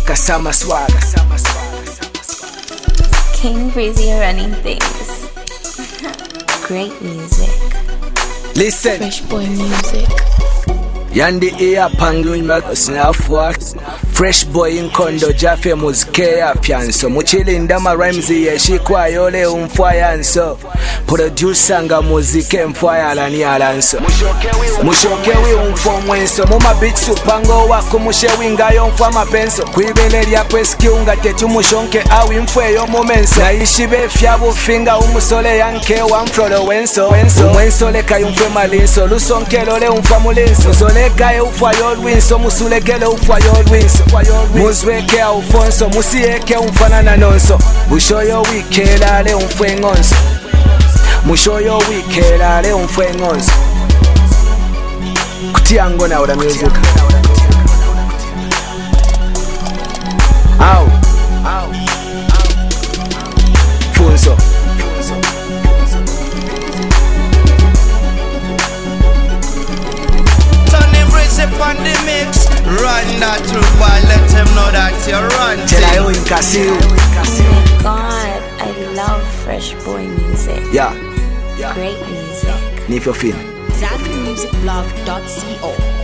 Kasama swag. King Breezy running things. Great music. Listen. Fresh boy music. Yandi ear panguin snafwa. Fresh boy in kondo jafe muzike ya fianso. Muchilinda ma rhymes yeshikwa yole umfwayanso. Producer nga muzike mfwaya alani alanso. Mushokewi umfomwenso. Muma beats upango wako mushewi ngayo mfwa mapenso. Kuibele lya kweski unga tetu mushonke awi mfwe yo momenso. Na ishibe fyabu finga umusole yanke wa mfrolo wenso. Umwenso leka yumfwe malinso. Lusonke lole umfwa mulinso. Zoleka ye ufwa yolwinso. Musulekele ufwa yolwinso. Muzweke ufonso. Musieke umfanana nonso. Bushoyo wikelale umfwe ngonso. Mushoyo wikelale umfwe ngonso. Kutiango na ula music. Au Funso. Tony Breezy on the mix. Run that through, boy, let him know that you run. Tell you in Casio. Oh my god, I love Fresh boy music. Yeah. Great music. If you feel ZambianMusicBlog.co